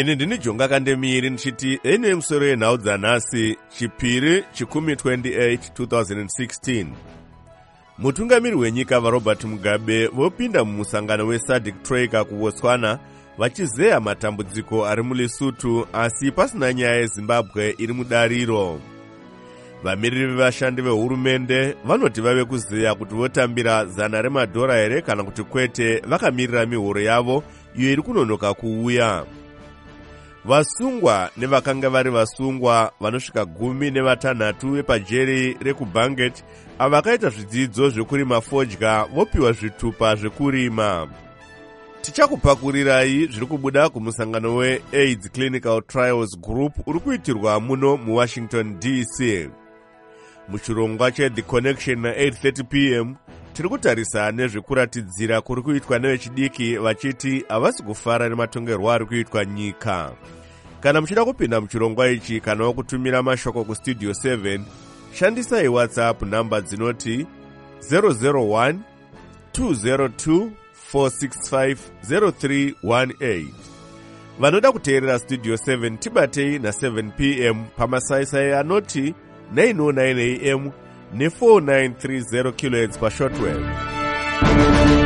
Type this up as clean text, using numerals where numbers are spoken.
Ini ndini Jonga Kandemiri nchiti ene msoro yenhau dzanhasi chipiri chikumi 28 2016. Mutungamiri wenyika vaRobert Mugabe vopinda mumusangano weSADC Troika kuBotswana vachizeya matambudziko ari muLesotho asi pasina nyaya yeZimbabwe iri mudariro. Vamiriri vevashandi vehurumende vanoti vave kuzeya kuti votambira $100 here kana kuti kwete vakamirira mihoro yavo iyo iri kunonoka kuuya. Vasungwa nevakanga vari vasungwa vanosvika 16 vepajeri rekuBanget ava vakaita zvidzidzo zvekurima fodya vopiwa zvitupa zvekurima. Tichakupakurirai zviri kubuda kumusangano weAIDS Clinical Trials Group uri kuitirwa muno muWashington DC. Muchirongwa cheThe Connection na8:30 p.m. tiri kutarisa nezvekuratidzira kuri kuitwa nevechidiki vachiti havasi kufara nematongerwo ari kuitwa nyika. Kana muchida kupinda muchirongwa ichi kana kutumira mashoko kustudio 7, shandisai WhatsApp namba dzinoti 001 202 465 0318. Vanoda kuteerera studio 7 tibatei na7 p.m. pamasaisai anoti 909 AM ne 4930 kHz pa shortwave.